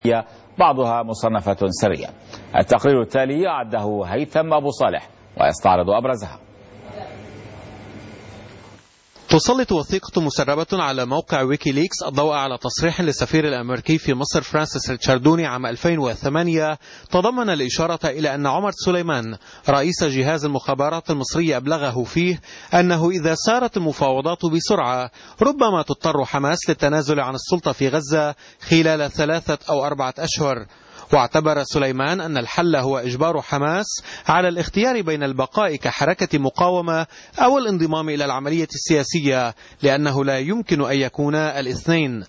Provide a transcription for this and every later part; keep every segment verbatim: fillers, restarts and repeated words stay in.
بعضها مصنفة سرية. التقرير التالي أعده هيثم أبو صالح ويستعرض أبرزها. تسلط وثيقة مسربة على موقع ويكيليكس الضوء على تصريح للسفير الأمريكي في مصر فرانسيس ريتشاردوني عام ألفين وثمانية تضمن الإشارة إلى أن عمر سليمان رئيس جهاز المخابرات المصري أبلغه فيه أنه إذا سارت المفاوضات بسرعة ربما تضطر حماس للتنازل عن السلطة في غزة خلال ثلاثة أو أربعة أشهر. واعتبر سليمان أن الحل هو إجبار حماس على الاختيار بين البقاء كحركة مقاومة أو الانضمام إلى العملية السياسية، لأنه لا يمكن أن يكونا الاثنين.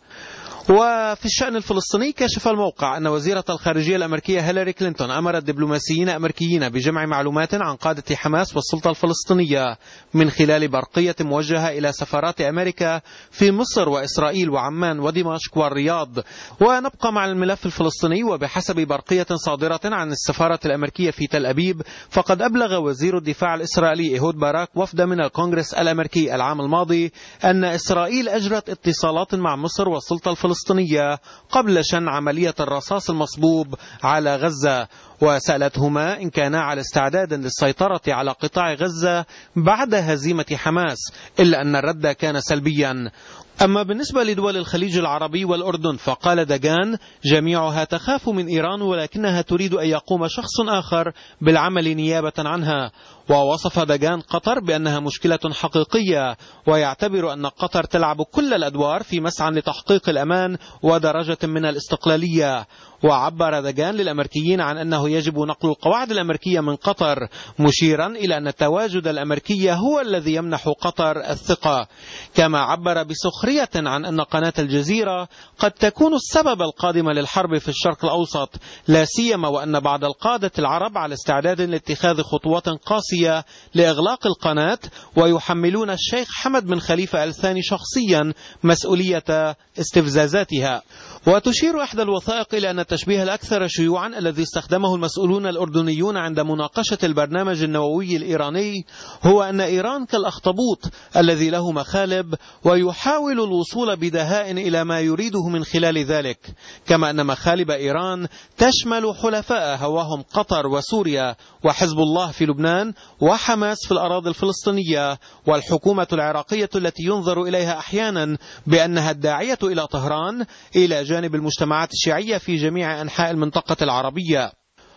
وفي الشأن الفلسطيني كشف الموقع أن وزيرة الخارجية الأمريكية هيلاري كلينتون أمرت دبلوماسيين أمريكيين بجمع معلومات عن قادة حماس والسلطة الفلسطينية من خلال برقية موجهة إلى سفارات أمريكا في مصر وإسرائيل وعمان ودمشق والرياض. ونبقى مع الملف الفلسطيني، وبحسب برقية صادرة عن السفارة الأمريكية في تل أبيب فقد أبلغ وزير الدفاع الإسرائيلي إيهود باراك وفد من الكونغرس الأمريكي العام الماضي أن إسرائيل أجرت اتصالات مع مصر والسلطة الفلسطينية الفلسطينية قبل شن عملية الرصاص المصبوب على غزة، وسألتهما إن كانا على استعداد للسيطرة على قطاع غزة بعد هزيمة حماس، إلا أن الرد كان سلبيا. أما بالنسبة لدول الخليج العربي والأردن فقال داغان جميعها تخاف من إيران ولكنها تريد أن يقوم شخص آخر بالعمل نيابة عنها. ووصف داغان قطر بأنها مشكلة حقيقية، ويعتبر أن قطر تلعب كل الأدوار في مسعى لتحقيق الأمان ودرجة من الاستقلالية. وعبر داغان للأمريكيين عن أنه يجب نقل القواعد الأمريكية من قطر، مشيرا إلى أن التواجد الأمريكي هو الذي يمنح قطر الثقة. كما عبر بسخرية عن أن قناة الجزيرة قد تكون السبب القادم للحرب في الشرق الأوسط، لا سيما وأن بعض القادة العرب على استعداد لاتخاذ خطوات قاسية لإغلاق القناة، ويحملون الشيخ حمد بن خليفة آل ثاني شخصيا مسؤولية استفزازاتها. وتشير إحدى الوثائق إلى أن التشبيه الأكثر شيوعا الذي استخدمه المسؤولون الأردنيون عند مناقشة البرنامج النووي الإيراني هو أن إيران كالأخطبوط الذي له مخالب ويحاول الوصول بدهاء إلى ما يريده من خلال ذلك، كما أن مخالب إيران تشمل حلفاء هواهم قطر وسوريا وحزب الله في لبنان وحماس في الأراضي الفلسطينية والحكومة العراقية التي ينظر إليها أحيانا بأنها الداعية إلى طهران إلى جانب المجتمعات الشيعية في جميع أنحاء المنطقة العربية.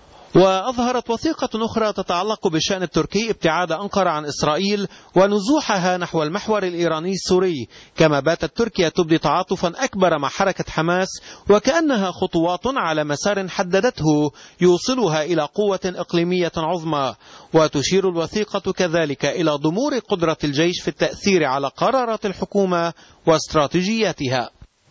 وأظهرت وثيقة أخرى تتعلق بالشأن التركي ابتعاد أنقرة عن إسرائيل ونزوحها نحو المحور الإيراني السوري، كما باتت تركيا تبدي تعاطفا أكبر مع حركة حماس وكأنها خطوات على مسار حددته يوصلها إلى قوة إقليمية عظمى. وتشير الوثيقة كذلك إلى ضمور قدرة الجيش في التأثير على قرارات الحكومة واستراتيجياتها.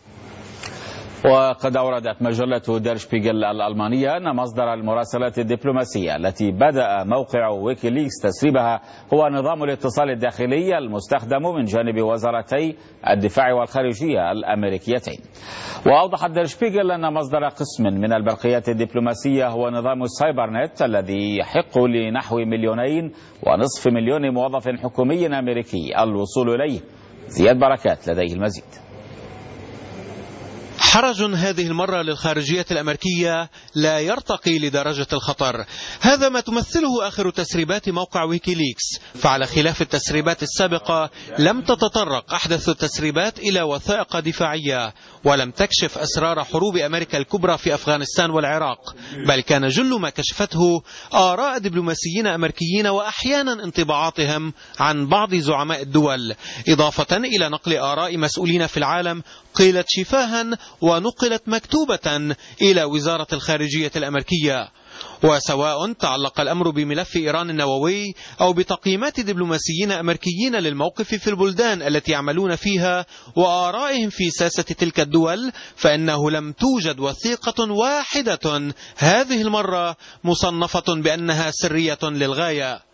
وقد أوردت مجلة دير شبيغل الألمانية أن مصدر المراسلات الدبلوماسية التي بدأ موقع ويكيليكس تسريبها هو نظام الاتصال الداخلي المستخدم من جانب وزارتي الدفاع والخارجية الأمريكيتين. وأوضحت دير شبيغل أن مصدر قسم من البرقيات الدبلوماسية هو نظام السايبر نت الذي يحق لنحو مليونين ونصف مليون موظف حكومي أمريكي الوصول إليه. زياد بركات لديه المزيد. حرج هذه المرة للخارجية الأمريكية لا يرتقي لدرجة الخطر. هذا ما تمثله آخر تسريبات موقع ويكيليكس، فعلى خلاف التسريبات السابقة لم تتطرق أحدث التسريبات إلى وثائق دفاعية، ولم تكشف أسرار حروب أمريكا الكبرى في أفغانستان والعراق، بل كان جل ما كشفته آراء دبلوماسيين أمريكيين وأحيانا انطباعاتهم عن بعض زعماء الدول، إضافة إلى نقل آراء مسؤولين في العالم قيلت شفاها ونقلت مكتوبة إلى وزارة الخارجية الأمريكية. وسواء تعلق الأمر بملف إيران النووي أو بتقييمات دبلوماسيين أمريكيين للموقف في البلدان التي يعملون فيها وآرائهم في ساسة تلك الدول، فإنه لم توجد وثيقة واحدة هذه المرة مصنفة بأنها سرية للغاية.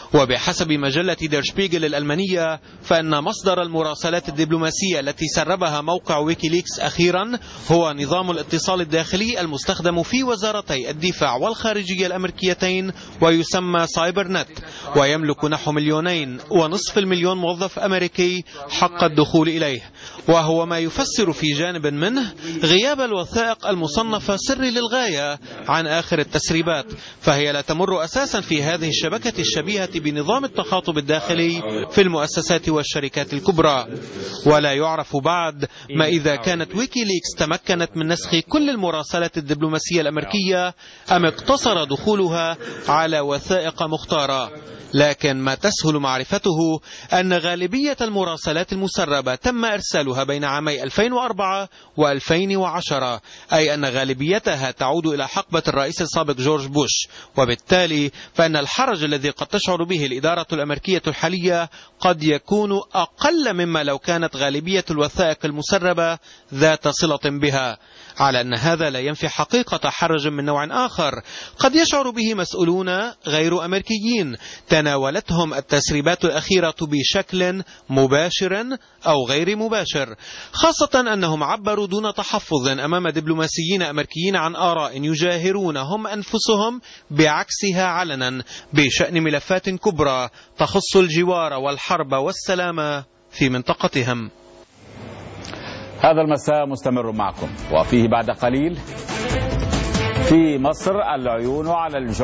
وبحسب مجلة دير شبيغل الألمانية فإن مصدر المراسلات الدبلوماسية التي سربها موقع ويكيليكس أخيرا هو نظام الاتصال الداخلي المستخدم في وزارتي الدفاع والخارجية الأمريكيتين ويسمى سايبر نت، ويملك نحو مليونين ونصف المليون موظف أمريكي حق الدخول إليه، وهو ما يفسر في جانب منه غياب الوثائق المصنفة سري للغاية عن آخر التسريبات، فهي لا تمر أساسا في هذه الشبكة الشبيهة بنظام التخاطب الداخلي في المؤسسات والشركات الكبرى. ولا يعرف بعد ما إذا كانت ويكيليكس تمكنت من نسخ كل المراسلات الدبلوماسية الأمريكية أم اقتصر دخولها على وثائق مختارة. لكن ما تسهل معرفته أن غالبية المراسلات المسربة تم إرسالها بين عامي ألفين وأربعة وألفين وعشرة، أي أن غالبيتها تعود إلى حقبة الرئيس السابق جورج بوش، وبالتالي فإن الحرج الذي قد تشعر به الإدارة الأمريكية الحالية قد يكون أقل مما لو كانت غالبية الوثائق المسربة ذات صلة بها، على أن هذا لا ينفي حقيقة حرج من نوع آخر قد يشعر به مسؤولون غير أمريكيين تناولتهم التسريبات الأخيرة بشكل مباشر أو غير مباشر، خاصة أنهم عبروا دون تحفظ أمام دبلوماسيين أمريكيين عن آراء يجاهرون هم أنفسهم بعكسها علنا بشأن ملفات كبرى تخص الجوار والحرب والسلامة في منطقتهم. هذا المساء مستمر معكم، وفيه بعد قليل في مصر العيون على الجو